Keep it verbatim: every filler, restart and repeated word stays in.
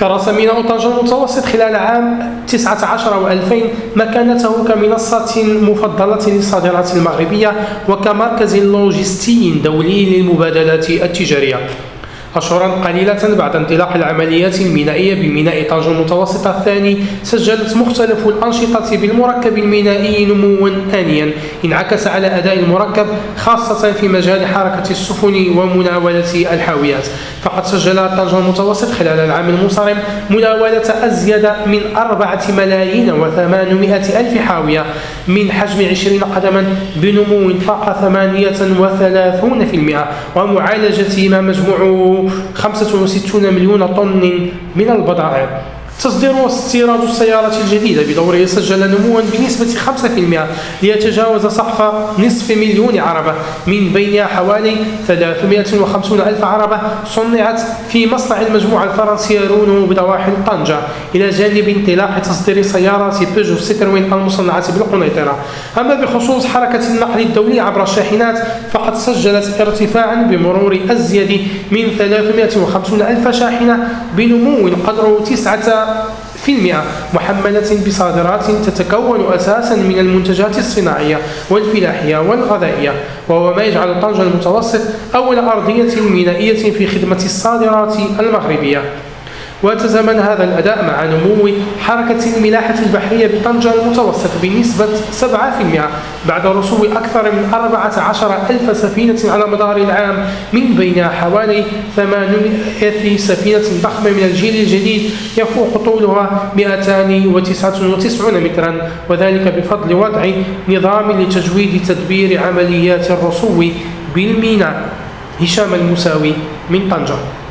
كرس ميناء طنجة المتوسط خلال عام تسعة عشر وألفين مكانته كمنصة مفضلة للصادرات المغربية وكمركز لوجستي دولي للمبادلات التجارية. أشهرا قليلة بعد انطلاق العمليات المينائية بميناء طنجة المتوسط الثاني، سجلت مختلف الأنشطة بالمركب المينائي نموا آنيا انعكس على أداء المركب، خاصة في مجال حركة السفن ومناولة الحاويات. فقد سجل طنجة المتوسط خلال العام المنصرم مناولة أزيد من أربعة ملايين وثمانمائة ألف حاوية من حجم عشرين قدما بنمو فاق ثمانية وثلاثين بالمئة، ومعالجة مجموع خمسة وستين مليون طن من البضائع. تصدير واستيراد السيارات الجديدة بدوره سجل نموا بنسبة خمسة بالمئة ليتجاوز سقف نصف مليون عربة، من بينها حوالي ثلاثمائة وخمسين ألف عربة صنعت في مصنع المجموعة الفرنسية رونو بضواحي طنجة، إلى جانب انطلاق تصدير سيارات بيجو ستروين المصنعة بالقنيطرة. أما بخصوص حركة النقل الدولي عبر الشاحنات، فقد سجلت ارتفاعا بمرور أزيد من ثلاثمائة وخمسين ألف شاحنة بنمو قدره تسعة في المئة، محملة بصادرات تتكون أساسا من المنتجات الصناعية والفلاحية والغذائية، وهو ما يجعل طنجة المتوسط أول أرضية مينائية في خدمة الصادرات المغربية. وتزامن هذا الأداء مع نمو حركة الملاحة البحرية بطنجة المتوسط بنسبة سبعة بالمئة بعد رسوب أكثر من أربعة عشر ألف سفينة على مدار العام، من بينها حوالي ثمانمائة سفينة ضخمة من الجيل الجديد يفوق طولها مئتين وتسعة وتسعين مترا، وذلك بفضل وضع نظام لتجويد تدبير عمليات الرسوب بالميناء. هشام المساوي من طنجة.